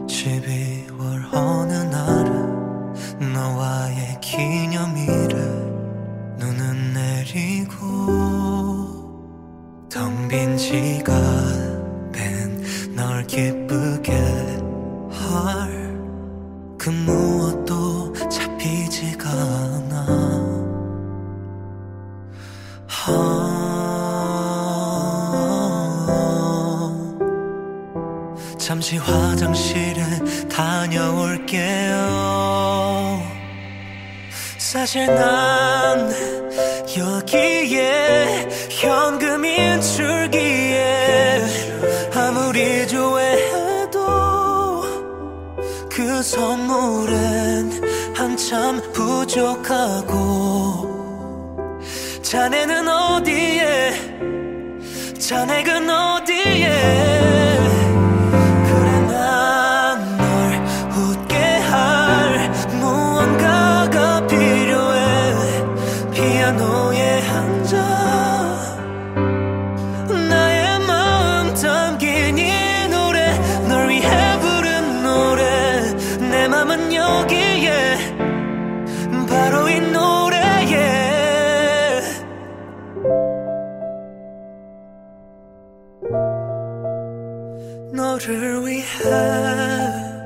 12월 어느 날은 너와의 기념일에 눈은 내리고 텅 빈 지갑엔 널 기쁘게 할 그 무엇도 잡히지가 않아. 잠시 화장실에 다녀올게요. 사실 난 여기에 현금이 인출기에 아무리 좋아해도 그 선물엔 한참 부족하고. 자네는 어디에, 자네는 어디에. 그래 난 널 웃게 할 무언가가 필요해. 피아노에 앉아 나의 마음 담긴 이 노래, 널 위해 부른 노래. 내 맘은 여기에 바로 이 노래에. 너를 위해